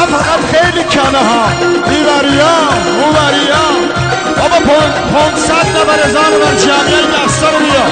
فقط خیلی کنه ها، ایوریا اووریا بابا 500 نفر هزار من جمعیه دستا رو بیا.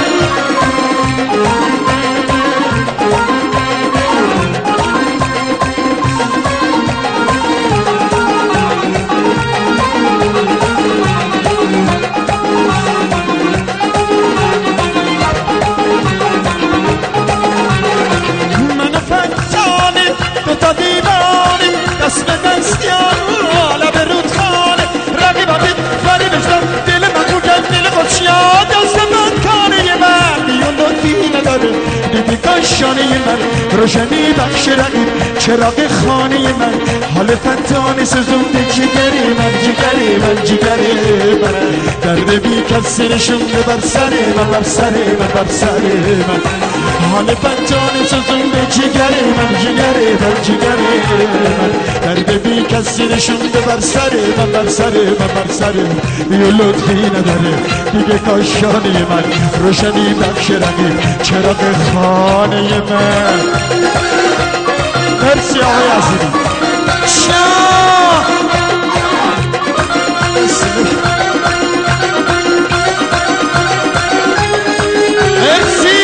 دست به دستیان لب رودخانه رقیبت فری بشتم دل من کوکن دل خوشیاد دست من کانه من بیون لطفی نداره دیدی کاشانه من روشنی بخش رقیب چراغ خانه من حال فتانه سزونده جگری من جگری من جگری من درد بی کسی نشونده بر سر من بر سر من بر سر من حال فتانه سزونده جگری من جگری من جگری من درد بی کسی نشونده بر سر من بر سر من بر سر یه لطفی نداره دیگه کاشانه من روشنی بخش رقیب چراغ خانه من. مرسی آقای عزیزی. شاه مرسی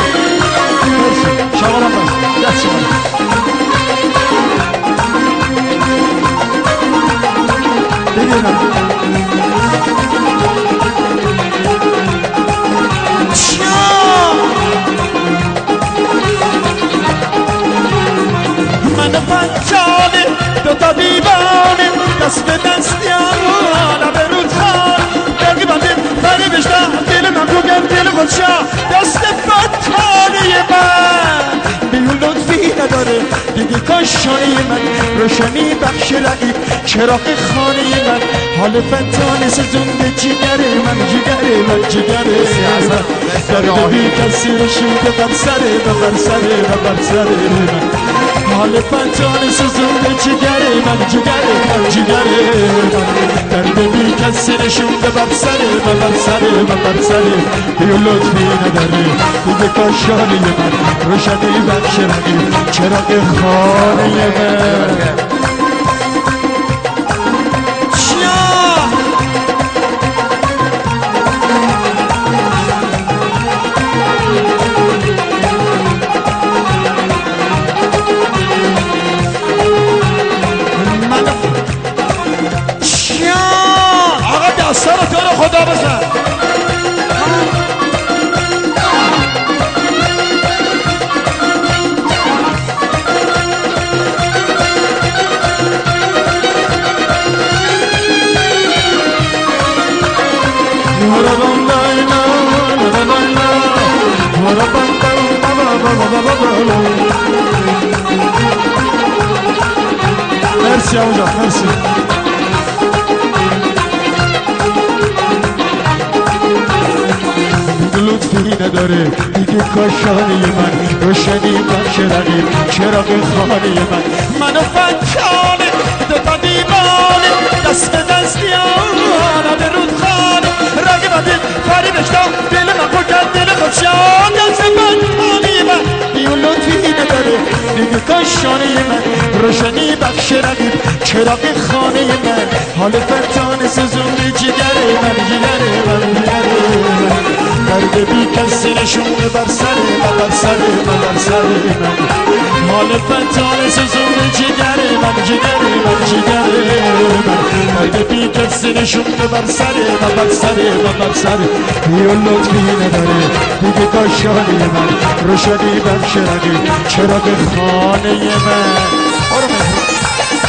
شاورم بس دست ببینم من فتانه دوتا دیوانه دست به دستیان لب رودخانه رقیبت فری بشتم دل من کوکن دل خودشا دست فتانه من بیون لطفی نداره دیگه کاشانه من روشنی بخش رقیب چراغ خانه من حال فتانه سزونده جگره من جگره من جگره من درد بی کسی نشونده بر سر من بر سر من بر سر من حال فتانه سزونده جگره من جگره من جگره من درد بی کسی نشونده بر سر من بر سر من بر سر بیو لطفی نداره دیگه کاشانه من روشنی بخش رقیب چراغ خانه من. خدا بزن مرسی آقا مرسی. لطفی نداره دیگه کاشانه من روشنی بخش رقیب چراغ خانه من فتانه دوتا دیوانه دست به دستیان لب رودخانه رقیبت فری بشتم دل من کوکن دل خودشان دست فتانه من بیون لطفی نداره دیگه کاشانه من روشنی بخش رقیب چراغ خانه من حال فتانه سزونده جگره من جگره من جگره من درد بی کسی نشونده بر سر من بر سر من بر سر من حال فتانه سزونده جگره من جگره من جگره من درد بی کسی نشونده بر سر من بر سر من بر سر یه لطفی نداره دیگه کاشانه من روشنی بخش رقیب چراغ خانه من.